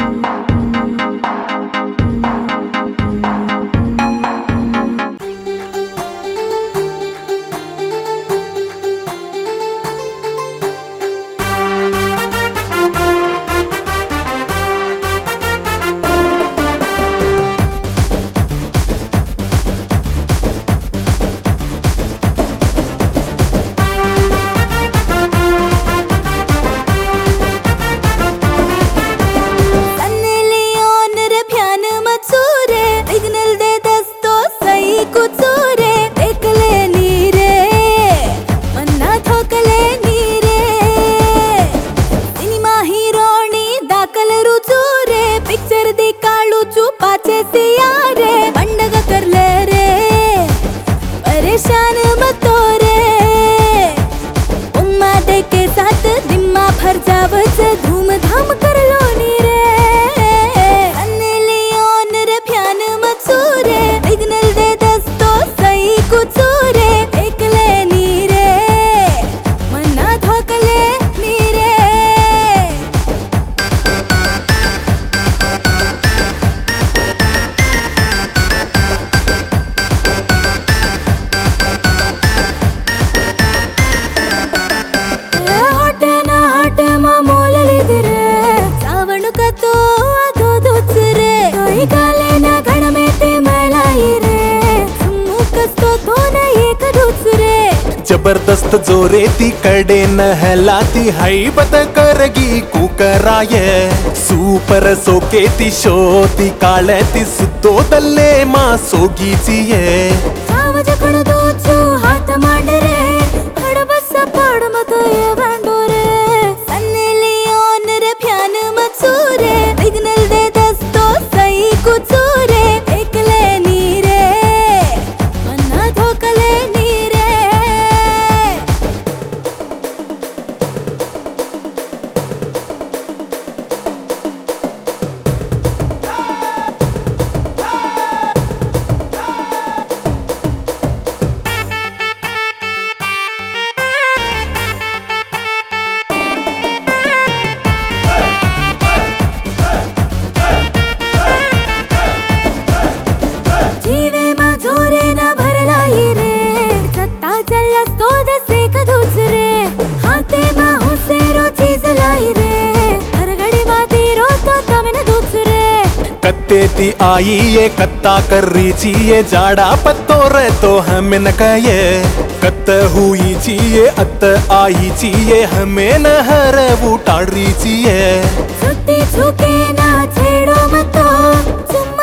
परेशान मत हो रे, उम्मा दे के साथ दिम्मा भर जावच धूमधाम कर लो नी रे। अन्ने लियोन रे प्यान मत सूरे, सिग्नल दे दस्तो सही कुछ रे, एकले नी रे मना धोकले नी रे। जबरदस्त जोरे ती कडे नहलाती हैबत करगी कुकराय सूपर सोके ती शोती काळे ती सुतोदल्ले मा सोगीचिये हाथ मांडरे हडबस पाड मत ये बांडोरे। सन्ने लियोन रे प्यान मत सूरे, सिग्नल दे दस्तो सही कुछ रे, एकले नी रे मना धोकले नी रे। कत्ते ती आई ये कत्ता कर रीची ये जाड़ा पत्तो रे तो हमें न कहे कत्त हुई चाहिए अत्त आई चाहिए हमें न हर वो टाड़ री चाहिए। छुट्टी छुके ना छेड़ो मत